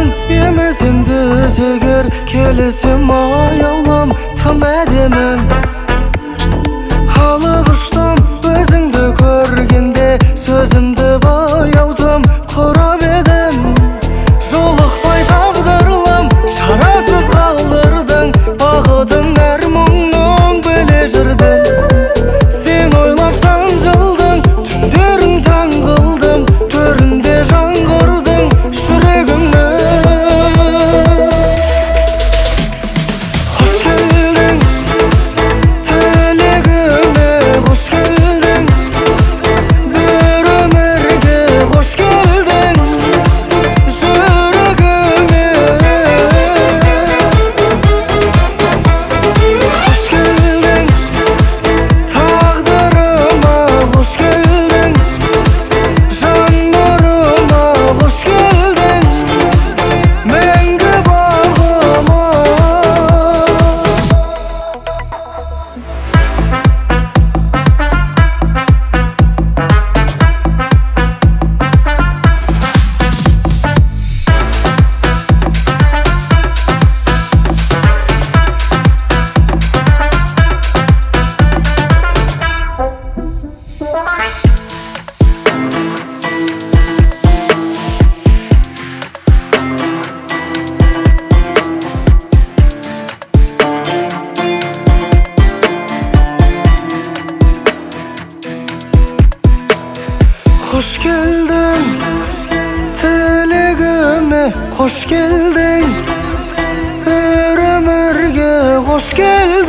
Емес енді өзегер келесем аяулым тым әдемім. Алып ұштым өзіңді көргенде, сөзімді баяудым құрап едім. Жолықпай тағдырлым шарасыз қалдырдың, бақытын әр мұңның біле жүрдім. Сен ойлап сан жылдың түндерін таң қылдым, төрінде жаңғырдың жүрегімді. Қош келдің тілегіме, қош келдің бір өмірге, қош келдің жүрегіме. Қош келдің тағдырыма, қош келдің жан нұрыма, қош келдің мәңгі бағыма. Қош келдің тілегіме, қош келдің бір өмірге, қош келдің